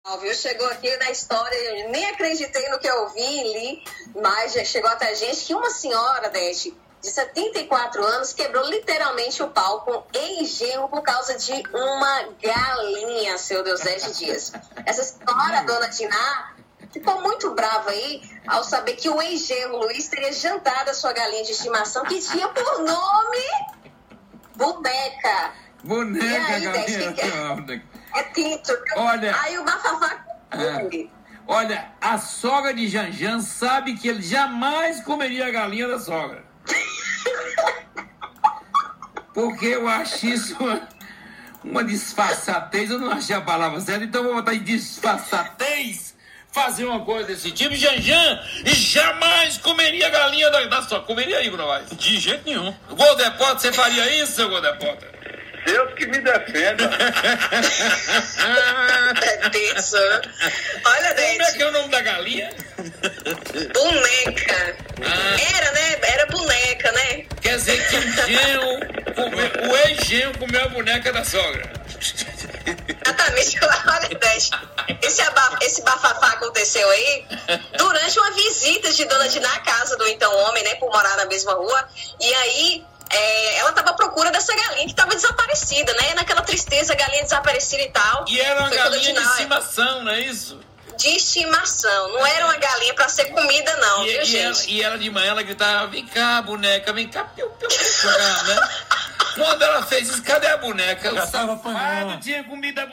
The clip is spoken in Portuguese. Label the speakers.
Speaker 1: Viu? Chegou aqui na história, eu nem acreditei no que eu ouvi e li, mas já chegou até a gente que uma senhora, Dete, de 74 anos, quebrou literalmente o pau com ex-genro por causa de uma galinha, seu Deus, 10 dias. Essa senhora, dona Diná, ficou muito brava aí ao saber que o ex-genro Luiz teria jantado a sua galinha de estimação, que tinha por nome Boneca.
Speaker 2: Boneca,
Speaker 1: e aí,
Speaker 2: galinha.
Speaker 1: É Tito.
Speaker 2: Olha,
Speaker 1: aí o bafafá.
Speaker 2: Olha, a sogra de Janjan sabe que ele jamais comeria a galinha da sogra. Porque eu acho isso uma disfarçatez. Eu não achei a palavra certa, então eu vou botar em disfarçatez fazer uma coisa desse tipo. Janjan jamais comeria a galinha da sogra. Comeria, Igor Novaes?
Speaker 3: De jeito nenhum.
Speaker 2: Golden Potter, você faria isso, seu Golden Potter?
Speaker 4: Deus que me defenda.
Speaker 1: É tenso, né? Olha, Dete.
Speaker 2: Como é que é o nome da galinha?
Speaker 1: Boneca. Era, né? Era boneca, né?
Speaker 2: Quer dizer que o ex-genro comeu a boneca da sogra.
Speaker 1: Exatamente. Olha, Dete. Esse bafafá aconteceu aí durante uma visita de Dona Diná à casa do então homem, né? Por morar na mesma rua. E aí... ela estava à procura dessa galinha que estava desaparecida, né? Naquela tristeza, galinha desaparecida e tal.
Speaker 2: E era uma galinha de estimação, não é isso?
Speaker 1: De estimação. Não era uma galinha para ser comida, não, viu, gente?
Speaker 2: E ela de manhã, ela gritava, vem cá, boneca, vem cá, piu, piu, piu, né? Quando ela fez isso, cadê a boneca?
Speaker 3: Ela tava apanhando.
Speaker 2: Tinha comida